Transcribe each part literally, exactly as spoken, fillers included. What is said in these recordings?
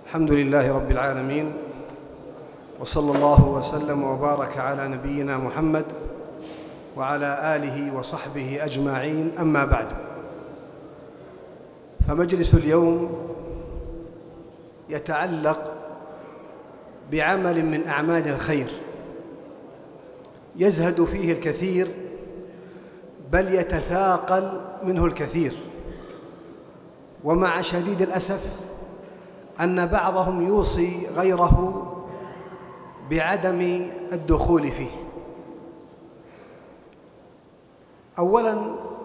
الحمد لله رب العالمين، وصلى الله وسلم وبارك على نبينا محمد وعلى آله وصحبه أجمعين. أما بعد، فمجلس اليوم يتعلق بعمل من أعمال الخير يزهد فيه الكثير، بل يتثاقل منه الكثير، ومع شديد الأسف أن بعضهم يوصي غيره بعدم الدخول فيه. أولاً،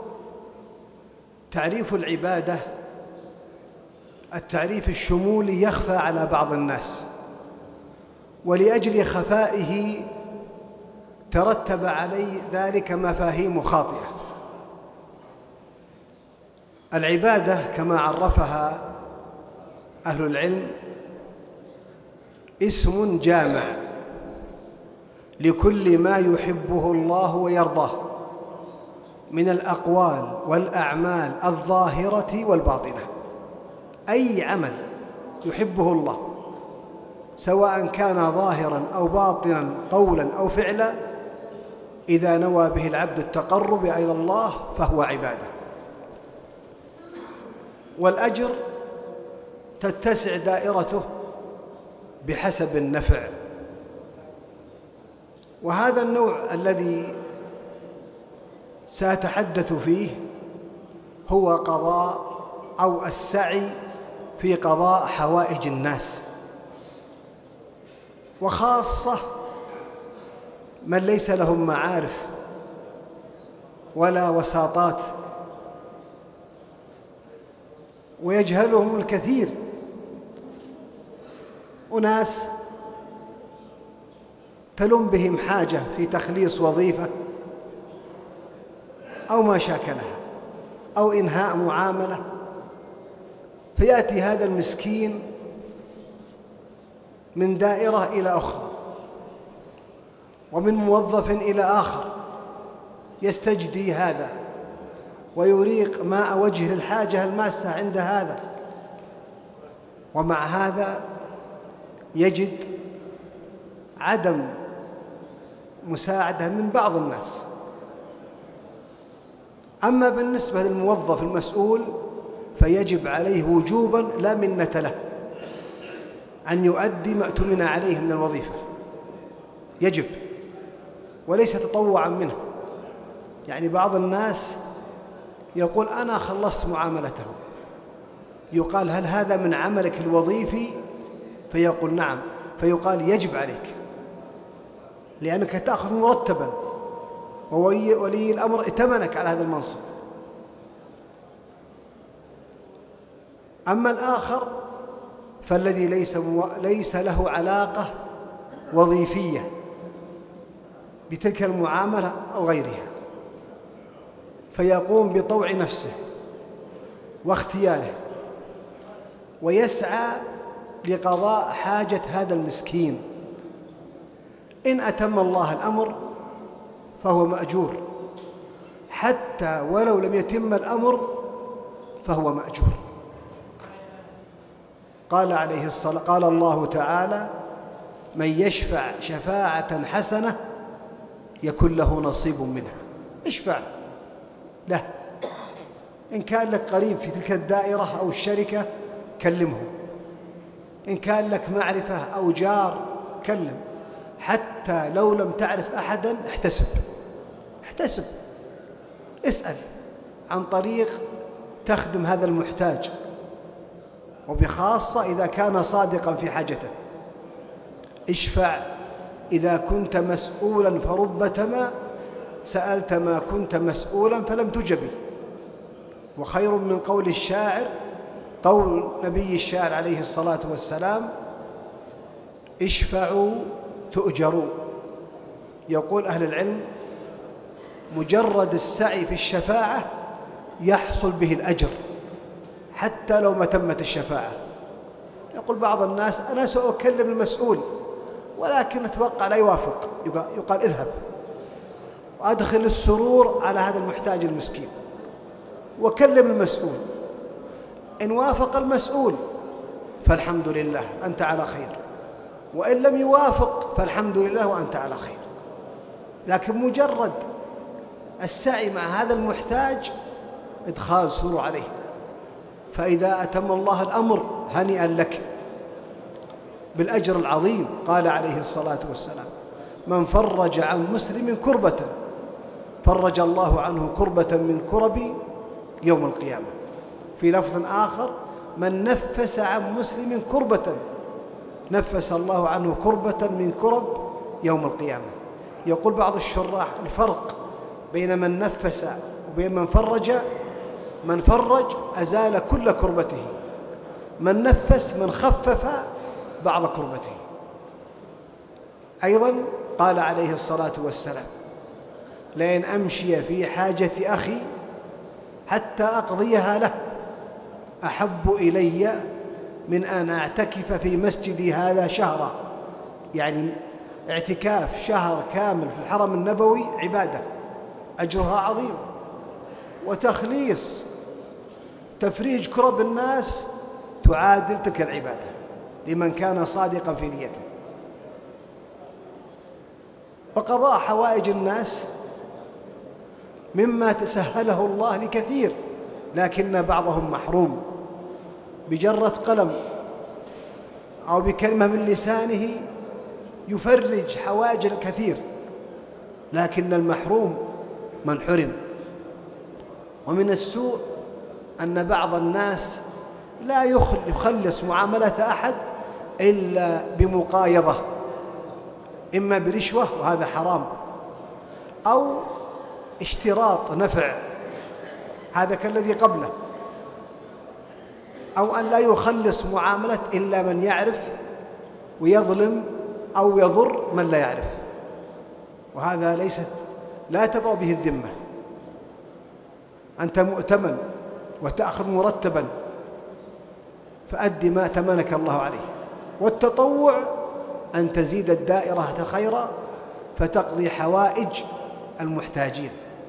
تعريف العبادة التعريف الشمولي يخفى على بعض الناس، ولأجل خفائه ترتب عليه ذلك مفاهيم خاطئة. العبادة كما عرفها أهل العلم اسم جامع لكل ما يحبه الله ويرضاه من الأقوال والأعمال الظاهرة والباطنة. أي عمل يحبه الله سواء كان ظاهرا أو باطنا، قولا أو فعلا، إذا نوى به العبد التقرب إلى الله فهو عبادة. والأجر تتسع دائرته بحسب النفع. وهذا النوع الذي سأتحدث فيه هو قضاء أو السعي في قضاء حوائج الناس، وخاصة من ليس لهم معارف ولا وساطات، ويجهلهم الكثير. أناس تلم بهم حاجة في تخليص وظيفة أو ما شاكلها أو إنهاء معاملة، فيأتي هذا المسكين من دائرة إلى أخرى ومن موظف إلى آخر يستجدي هذا ويريق ماء وجه الحاجة الماسة عند هذا، ومع هذا يجد عدم مساعدة من بعض الناس. أما بالنسبة للموظف المسؤول فيجب عليه وجوبا لا منة له أن يؤدي ما اؤتمن عليه من الوظيفة، يجب، وليس تطوعا منه. يعني بعض الناس يقول أنا خلصت معاملته، يقال هل هذا من عملك الوظيفي؟ فيقول نعم، فيقال يجب عليك لأنك تأخذ مرتبا، وولي الأمر ائتمنك على هذا المنصب. أما الآخر فالذي ليس, ليس له علاقة وظيفية بتلك المعاملة أو غيرها، فيقوم بطوع نفسه واختياره ويسعى لقضاء حاجة هذا المسكين. إن أتم الله الأمر فهو مأجور، حتى ولو لم يتم الأمر فهو مأجور. قال عليه الصلاة قال الله تعالى: من يشفع شفاعة حسنة يكن له نصيب منها. اشفع له، إن كان لك قريب في تلك الدائرة أو الشركة كلمه، إن كان لك معرفة أو جار كلم، حتى لو لم تعرف أحدا احتسب احتسب اسأل عن طريق تخدم هذا المحتاج، وبخاصة إذا كان صادقا في حاجته. اشفع إذا كنت مسؤولا، فربما سألت ما كنت مسؤولا فلم تجبي. وخير من قول الشاعر قول نبي الشاعر عليه الصلاة والسلام: اشفعوا تؤجروا. يقول أهل العلم: مجرد السعي في الشفاعة يحصل به الأجر حتى لو ما تمت الشفاعة. يقول بعض الناس: أنا سأكلم المسؤول ولكن أتوقع لا يوافق، يقال اذهب وأدخل السرور على هذا المحتاج المسكين وكلم المسؤول. إن وافق المسؤول فالحمد لله أنت على خير، وإن لم يوافق فالحمد لله وأنت على خير. لكن مجرد السعي مع هذا المحتاج إدخال سرور عليه، فإذا أتم الله الأمر هنيئا لك بالأجر العظيم. قال عليه الصلاة والسلام: من فرج عن مسلم كربة فرج الله عنه كربة من كرب يوم القيامة. في لفظ آخر: من نفس عن مسلم كربة نفس الله عنه كربة من كرب يوم القيامة. يقول بعض الشراح: الفرق بين من نفس وبين من فرج: من فرج أزال كل كربته، من نفس من خفف بعض كربته. أيضا قال عليه الصلاة والسلام: لئن أمشي في حاجة أخي حتى أقضيها له أحب إلي من أن أعتكف في مسجدي هذا شهرا. يعني اعتكاف شهر كامل في الحرم النبوي عبادة أجرها عظيم، وتخليص تفريج كرب الناس تعادل تلك العبادة لمن كان صادقا في نيته. وقضاء حوائج الناس مما تسهله الله لكثير، لكن بعضهم محروم بجرة قلم أو بكلمة من لسانه يفرج حوائج الكثير، لكن المحروم من حرم. ومن السوء أن بعض الناس لا يخلص معاملة أحد إلا بمقايضة، إما برشوة وهذا حرام، أو اشتراط نفع هذا كالذي قبله، أو أن لا يخلص معاملة إلا من يعرف ويظلم أو يضر من لا يعرف، وهذا ليست لا تبرأ به الذمة. أنت مؤتمن وتأخذ مرتبا فأدي ما أتمنك الله عليه. والتطوع أن تزيد الدائرة خيرا فتقضي حوائج المحتاجين.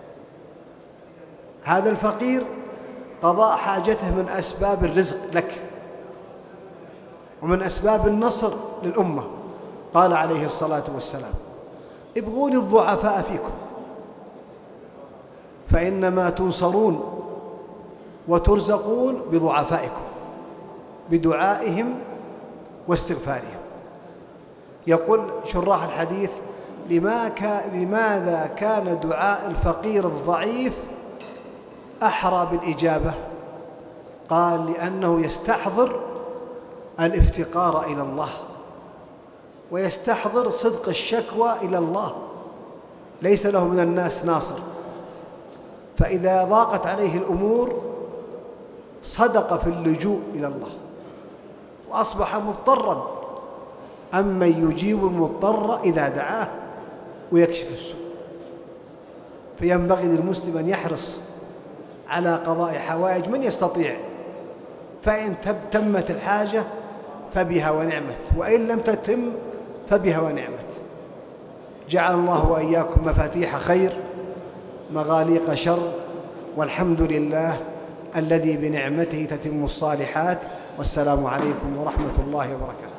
هذا الفقير قضاء حاجته من أسباب الرزق لك ومن أسباب النصر للأمة. قال عليه الصلاة والسلام: ابغوني الضعفاء فيكم فإنما تنصرون وترزقون بضعفائكم بدعائهم واستغفارهم. يقول شراح الحديث: لماذا كان دعاء الفقير الضعيف أحرى بالإجابة؟ قال: لأنه يستحضر الافتقار إلى الله ويستحضر صدق الشكوى إلى الله، ليس له من الناس ناصر، فإذا ضاقت عليه الأمور صدق في اللجوء إلى الله وأصبح مضطرا، أما يجيب المضطر إذا دعاه ويكشف السوء. فينبغي للمسلم أن يحرص على قضاء حوائج من يستطيع، فإن تمت الحاجة فبها ونعمت، وإن لم تتم فبها ونعمت. جعل الله وإياكم مفاتيح خير مغاليق شر، والحمد لله الذي بنعمته تتم الصالحات. والسلام عليكم ورحمة الله وبركاته.